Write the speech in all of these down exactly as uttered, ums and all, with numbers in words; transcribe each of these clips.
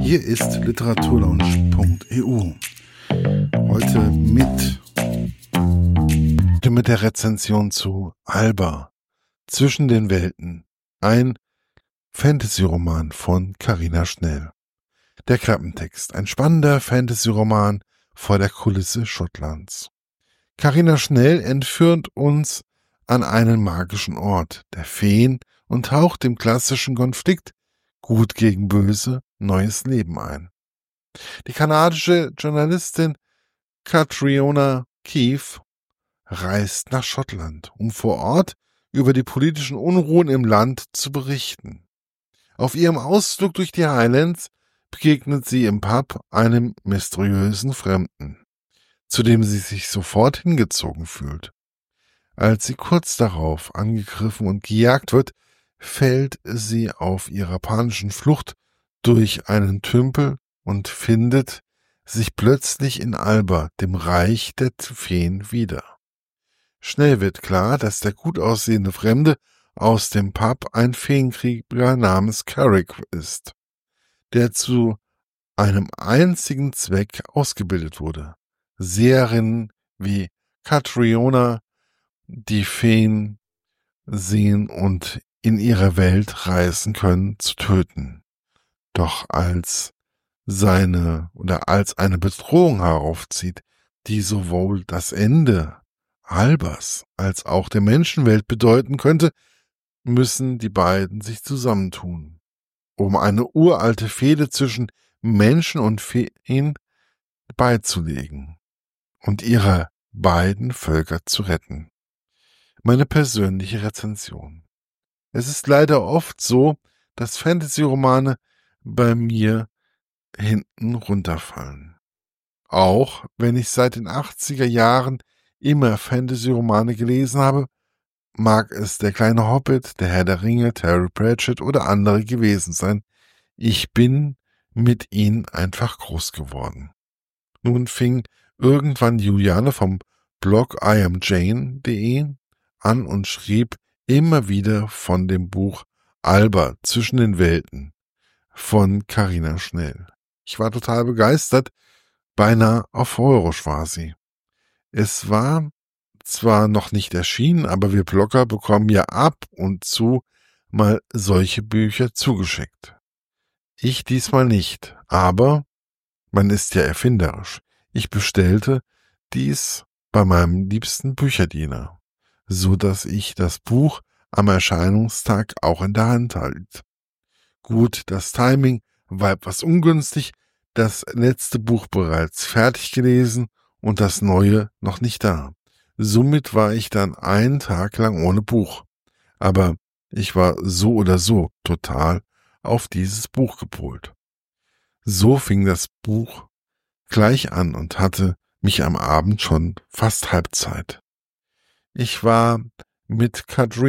Hier ist literaturlaunch punkt e u. Heute mit, mit der Rezension zu Alba, Zwischen den Welten, ein Fantasy-Roman von Carina Schnell. Der Klappentext, ein spannender Fantasy-Roman vor der Kulisse Schottlands. Carina Schnell entführt uns an einen magischen Ort der Feen und taucht dem klassischen Konflikt Gut gegen Böse neues Leben ein. Die kanadische Journalistin Catriona Keefe reist nach Schottland, um vor Ort über die politischen Unruhen im Land zu berichten. Auf ihrem Ausflug durch die Highlands begegnet sie im Pub einem mysteriösen Fremden, zu dem sie sich sofort hingezogen fühlt. Als sie kurz darauf angegriffen und gejagt wird, fällt sie auf ihrer panischen Flucht durch einen Tümpel und findet sich plötzlich in Alba, dem Reich der Feen, wieder. Schnell wird klar, dass der gut aussehende Fremde aus dem Pub ein Feenkrieger namens Carrick ist, der zu einem einzigen Zweck ausgebildet wurde: Seherinnen wie Catriona die Feen sehen und in ihre Welt reisen können, zu töten. Doch als seine oder als eine Bedrohung heraufzieht, die sowohl das Ende Albas als auch der Menschenwelt bedeuten könnte, müssen die beiden sich zusammentun, um eine uralte Fehde zwischen Menschen und Feen beizulegen und ihre beiden Völker zu retten. Meine persönliche Rezension. Es ist leider oft so, dass Fantasy-Romane bei mir hinten runterfallen. Auch wenn ich seit den achtziger Jahren immer Fantasy-Romane gelesen habe, mag es der kleine Hobbit, der Herr der Ringe, Terry Pratchett oder andere gewesen sein. Ich bin mit ihnen einfach groß geworden. Nun fing irgendwann Juliane vom Blog i am jane punkt de an und schrieb immer wieder von dem Buch Alba, Zwischen den Welten von Carina Schnell. Ich war total begeistert, beinahe euphorisch war sie. Es war zwar noch nicht erschienen, aber wir Blogger bekommen ja ab und zu mal solche Bücher zugeschickt. Ich diesmal nicht, aber man ist ja erfinderisch. Ich bestellte dies bei meinem liebsten Bücherdiener, so dass ich das Buch am Erscheinungstag auch in der Hand halte. Gut, das Timing war etwas ungünstig, das letzte Buch bereits fertig gelesen und das neue noch nicht da. Somit war ich dann einen Tag lang ohne Buch. Aber ich war so oder so total auf dieses Buch gepolt. So fing das Buch gleich an und hatte mich am Abend schon fast Halbzeit. Ich war mit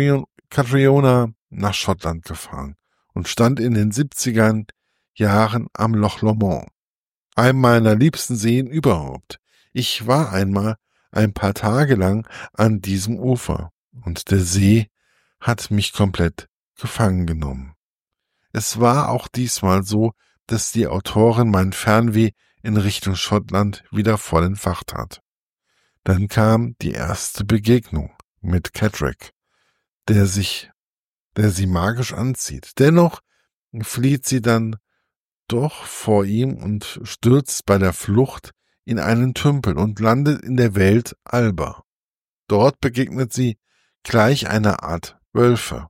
Catriona nach Schottland gefahren und stand in den siebzigern Jahren am Loch Lomond, einem meiner liebsten Seen überhaupt. Ich war einmal ein paar Tage lang an diesem Ufer und der See hat mich komplett gefangen genommen. Es war auch diesmal so, dass die Autorin mein Fernweh in Richtung Schottland wieder voll entfacht hat. Dann kam die erste Begegnung mit Catterick, der sich, der sie magisch anzieht. Dennoch flieht sie dann doch vor ihm und stürzt bei der Flucht in einen Tümpel und landet in der Welt Alba. Dort begegnet sie gleich einer Art Wölfe,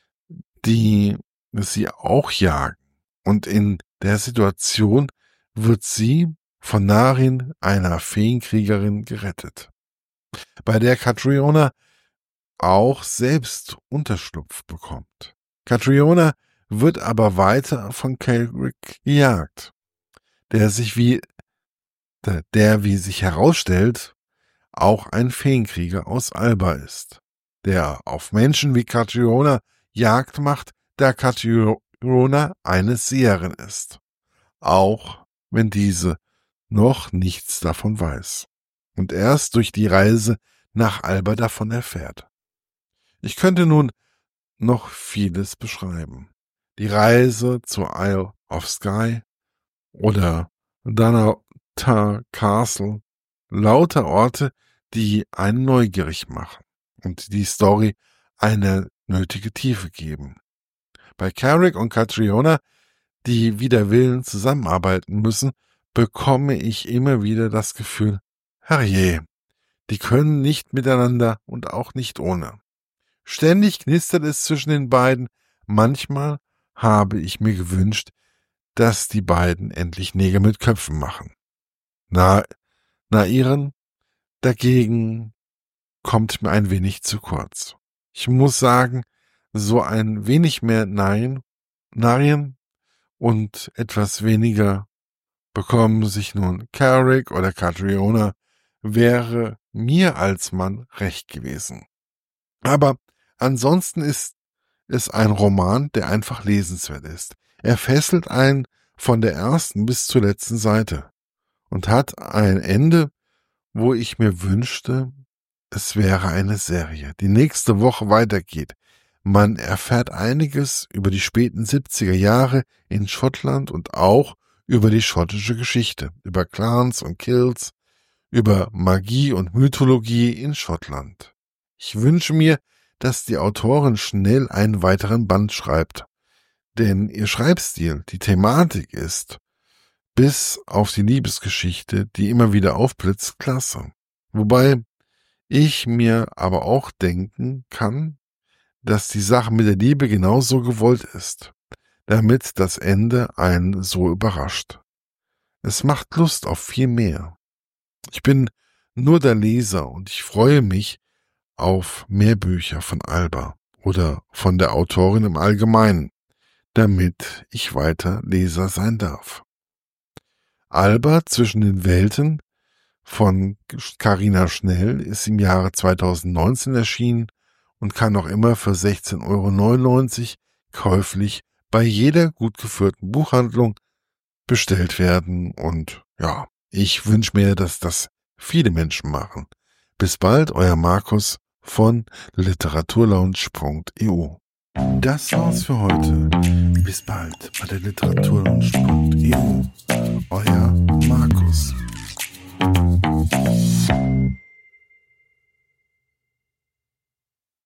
die sie auch jagen. Und in der Situation wird sie von Narin, einer Feenkriegerin, gerettet, bei der Catriona auch selbst Unterschlupf bekommt. Catriona wird aber weiter von Carrick gejagt, der sich wie der, der wie sich herausstellt, auch ein Feenkrieger aus Alba ist, der auf Menschen wie Catriona Jagd macht, da Catriona eine Seherin ist, auch wenn diese noch nichts davon weiß und erst durch die Reise nach Alba davon erfährt. Ich könnte nun noch vieles beschreiben. Die Reise zur Isle of Skye, oder Dunnottar Castle. Lauter Orte, die einen neugierig machen und die Story eine nötige Tiefe geben. Bei Carrick und Catriona, die wider Willen zusammenarbeiten müssen, bekomme ich immer wieder das Gefühl, herrje, die können nicht miteinander und auch nicht ohne. Ständig knistert es zwischen den beiden. Manchmal habe ich mir gewünscht, dass die beiden endlich Nägel mit Köpfen machen. Na, na ihren dagegen kommt mir ein wenig zu kurz. Ich muss sagen, so ein wenig mehr Nein, Nein und etwas weniger bekommen sich nun Carrick oder Catriona, wäre mir als Mann recht gewesen. Aber ansonsten ist es ein Roman, der einfach lesenswert ist. Er fesselt einen von der ersten bis zur letzten Seite und hat ein Ende, wo ich mir wünschte, es wäre eine Serie, die nächste Woche weitergeht. Man erfährt einiges über die späten siebziger Jahre in Schottland und auch über die schottische Geschichte, über Clans und Kills, über Magie und Mythologie in Schottland. Ich wünsche mir, dass die Autorin schnell einen weiteren Band schreibt, denn ihr Schreibstil, die Thematik ist, bis auf die Liebesgeschichte, die immer wieder aufblitzt, klasse. Wobei ich mir aber auch denken kann, dass die Sache mit der Liebe genauso gewollt ist, damit das Ende einen so überrascht. Es macht Lust auf viel mehr. Ich bin nur der Leser und ich freue mich auf mehr Bücher von Alba oder von der Autorin im Allgemeinen, damit ich weiter Leser sein darf. Alba zwischen den Welten von Carina Schnell ist im Jahre zweitausendneunzehn erschienen und kann noch immer für sechzehn Euro neunundneunzig käuflich bei jeder gut geführten Buchhandlung bestellt werden. Und ja, ich wünsche mir, dass das viele Menschen machen. Bis bald, euer Markus von literaturlaunch punkt e u. Das war's für heute. Bis bald bei der literaturlaunch punkt e u. Euer